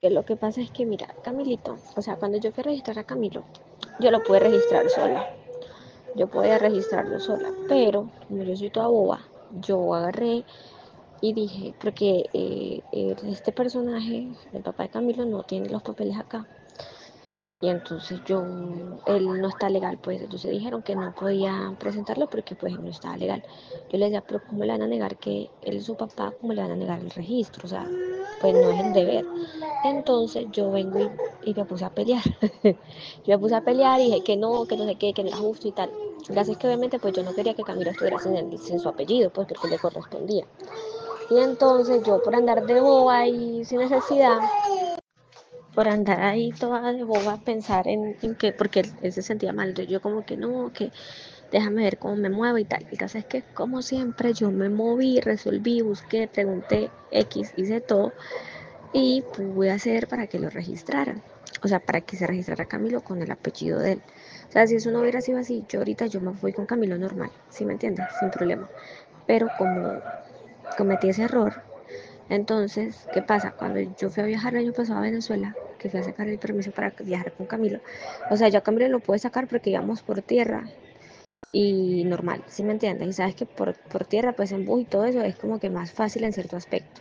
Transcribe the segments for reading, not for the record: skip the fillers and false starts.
Lo que pasa es que, mira, Camilito, o sea, cuando yo fui a registrar a Camilo, yo lo pude registrar sola. Yo podía registrarlo sola, pero como yo soy toda boba, yo agarré y dije, porque este personaje, el papá de Camilo, no tiene los papeles acá. Y entonces él no está legal, pues entonces dijeron que no podía presentarlo porque pues no estaba legal. Yo le decía, pero ¿cómo le van a negar que él es su papá? ¿Cómo le van a negar el registro? O sea, pues no es el deber. Entonces yo vengo y me puse a pelear. Yo me puse a pelear y dije que no sé qué, que no era justo y tal. Gracias es que obviamente pues yo no quería que Camilo estuviera sin su apellido, pues porque le correspondía. Y entonces yo por andar de boba y sin necesidad, por andar ahí toda de boba, pensar en que, porque él se sentía mal, entonces yo como que no, que déjame ver cómo me muevo y tal. El caso es que como siempre yo me moví, resolví, busqué, pregunté, X, hice todo y pude hacer para que lo registraran. O sea, para que se registrara Camilo con el apellido de él. O sea, si eso no hubiera sido así, yo ahorita yo me fui con Camilo normal, ¿sí me entiendes? Sin problema. Pero como cometí ese error, entonces, ¿qué pasa? Cuando yo fui a viajar el año pasado a Venezuela, que fui a sacar el permiso para viajar con Camilo, o sea, yo a Camilo lo pude sacar porque íbamos por tierra y normal, ¿sí me entiendes? Y sabes que por tierra, pues en bus y todo eso es como que más fácil en cierto aspecto,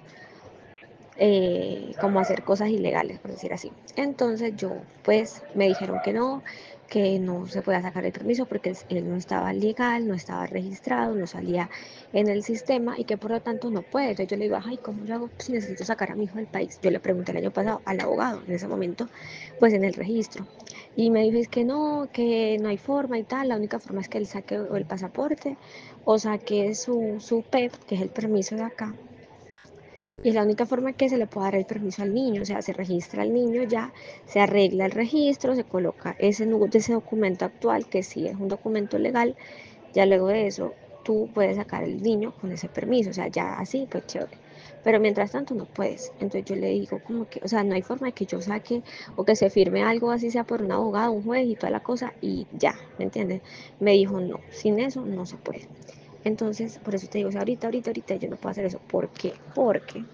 como hacer cosas ilegales, por decir así. Entonces yo, pues, me dijeron que no se podía sacar el permiso porque él no estaba legal, no estaba registrado, no salía en el sistema y que por lo tanto no puede. Entonces yo le digo, ay, ¿cómo yo hago si necesito sacar a mi hijo del país? Yo le pregunté el año pasado al abogado, en ese momento, pues en el registro. Y me dijo, es que no hay forma y tal, la única forma es que él saque o el pasaporte o saque su PEP, que es el permiso de acá, y es la única forma que se le puede dar el permiso al niño, o sea, se registra al niño ya, se arregla el registro, se coloca ese documento actual, que sí es un documento legal, ya luego de eso tú puedes sacar el niño con ese permiso, o sea, ya así, pues chévere. Pero mientras tanto no puedes. Entonces yo le digo como que, o sea, no hay forma de que yo saque o que se firme algo así sea por un abogado, un juez y toda la cosa y ya, ¿me entiendes? Me dijo, no, sin eso no se puede. Entonces, por eso te digo, o sea, ahorita yo no puedo hacer eso. ¿Por qué? Porque